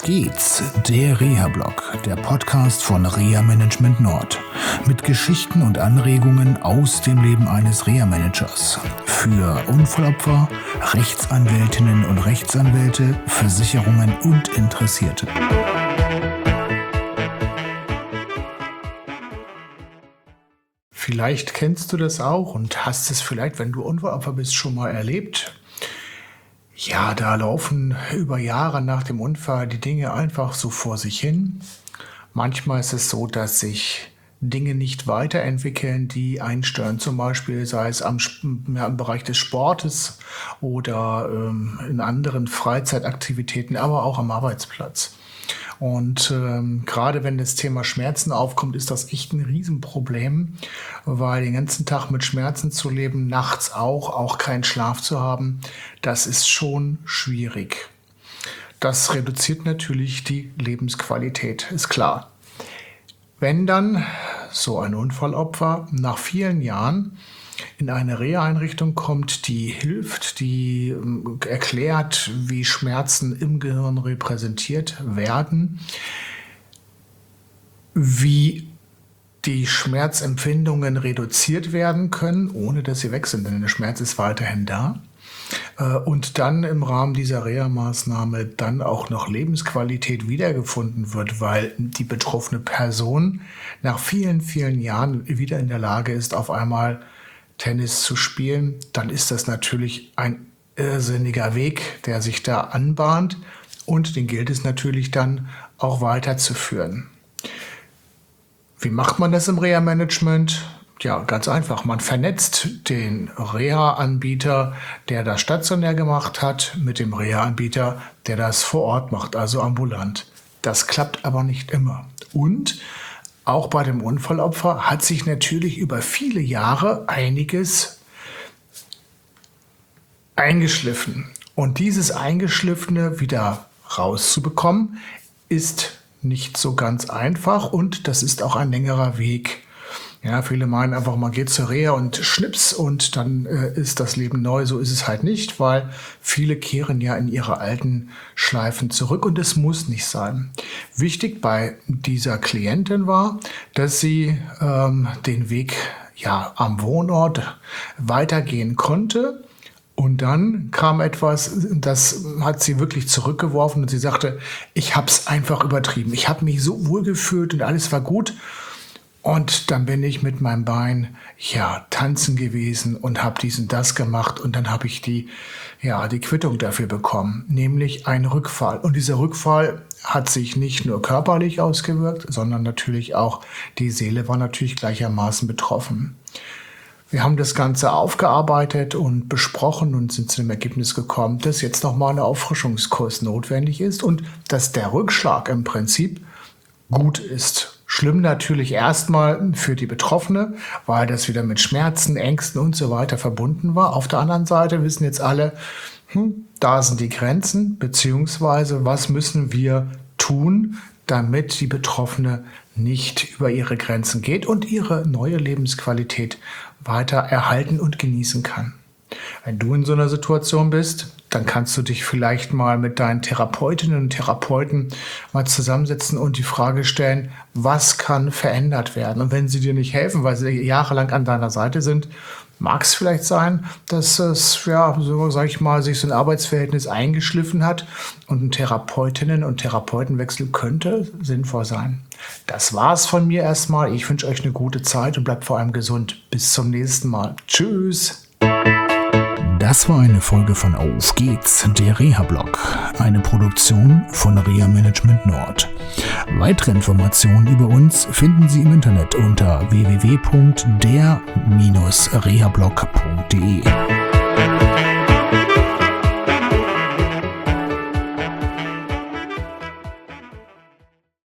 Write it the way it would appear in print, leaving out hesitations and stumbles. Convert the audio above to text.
geht's, der Reha-Blog, der Podcast von Reha Management Nord. Mit Geschichten und Anregungen aus dem Leben eines Reha-Managers. Für Unfallopfer, Rechtsanwältinnen und Rechtsanwälte, Versicherungen und Interessierte. Vielleicht kennst du das auch und hast es vielleicht, wenn du Unfallopfer bist, schon mal erlebt. Ja, da laufen über Jahre nach dem Unfall die Dinge einfach so vor sich hin. Manchmal ist es so, dass sich Dinge nicht weiterentwickeln, die einen stören. Zum Beispiel sei es im Bereich des Sportes oder in anderen Freizeitaktivitäten, aber auch am Arbeitsplatz. Und gerade wenn das Thema Schmerzen aufkommt, ist das echt ein Riesenproblem, weil den ganzen Tag mit Schmerzen zu leben, nachts auch keinen Schlaf zu haben, das ist schon schwierig. Das reduziert natürlich die Lebensqualität, ist klar. Wenn dann so ein Unfallopfer nach vielen Jahren in eine Reha-Einrichtung kommt, die hilft, die erklärt, wie Schmerzen im Gehirn repräsentiert werden, wie die Schmerzempfindungen reduziert werden können, ohne dass sie weg sind, denn der Schmerz ist weiterhin da. Und dann im Rahmen dieser Reha-Maßnahme dann auch noch Lebensqualität wiedergefunden wird, weil die betroffene Person nach vielen, vielen Jahren wieder in der Lage ist, auf einmal Tennis zu spielen, dann ist das natürlich ein irrsinniger Weg, der sich da anbahnt, und den gilt es natürlich dann auch weiterzuführen. Wie macht man das im Reha-Management? Ja, ganz einfach. Man vernetzt den Reha-Anbieter, der das stationär gemacht hat, mit dem Reha-Anbieter, der das vor Ort macht, also ambulant. Das klappt aber nicht immer. Und auch bei dem Unfallopfer hat sich natürlich über viele Jahre einiges eingeschliffen. Und dieses Eingeschliffene wieder rauszubekommen, ist nicht so ganz einfach, und das ist auch ein längerer Weg. Ja, viele meinen einfach, man geht zur Reha und schnips und dann ist das Leben neu. So ist es halt nicht, weil viele kehren ja in ihre alten Schleifen zurück, und es muss nicht sein. Wichtig bei dieser Klientin war, dass sie den Weg am Wohnort weitergehen konnte. Und dann kam etwas, das hat sie wirklich zurückgeworfen, und sie sagte, ich habe es einfach übertrieben. Ich habe mich so wohl gefühlt und alles war gut. Und dann bin ich mit meinem Bein tanzen gewesen und habe dies und das gemacht, und dann habe ich die Quittung dafür bekommen, nämlich einen Rückfall. Und dieser Rückfall hat sich nicht nur körperlich ausgewirkt, sondern natürlich auch die Seele war natürlich gleichermaßen betroffen. Wir haben das Ganze aufgearbeitet und besprochen und sind zu dem Ergebnis gekommen, dass jetzt nochmal ein Auffrischungskurs notwendig ist und dass der Rückschlag im Prinzip gut ist. Schlimm natürlich erstmal für die Betroffene, weil das wieder mit Schmerzen, Ängsten und so weiter verbunden war. Auf der anderen Seite wissen jetzt alle, da sind die Grenzen, beziehungsweise was müssen wir tun, damit die Betroffene nicht über ihre Grenzen geht und ihre neue Lebensqualität weiter erhalten und genießen kann. Wenn du in so einer Situation bist, dann kannst du dich vielleicht mal mit deinen Therapeutinnen und Therapeuten mal zusammensetzen und die Frage stellen, was kann verändert werden? Und wenn sie dir nicht helfen, weil sie jahrelang an deiner Seite sind, mag es vielleicht sein, dass es, sich so ein Arbeitsverhältnis eingeschliffen hat, und ein Therapeutinnen- und Therapeutenwechsel könnte sinnvoll sein. Das war's von mir erstmal. Ich wünsche euch eine gute Zeit und bleibt vor allem gesund. Bis zum nächsten Mal. Tschüss! Das war eine Folge von Auf geht's, der Reha-Blog, eine Produktion von Reha Management Nord. Weitere Informationen über uns finden Sie im Internet unter www.der-rehablog.de.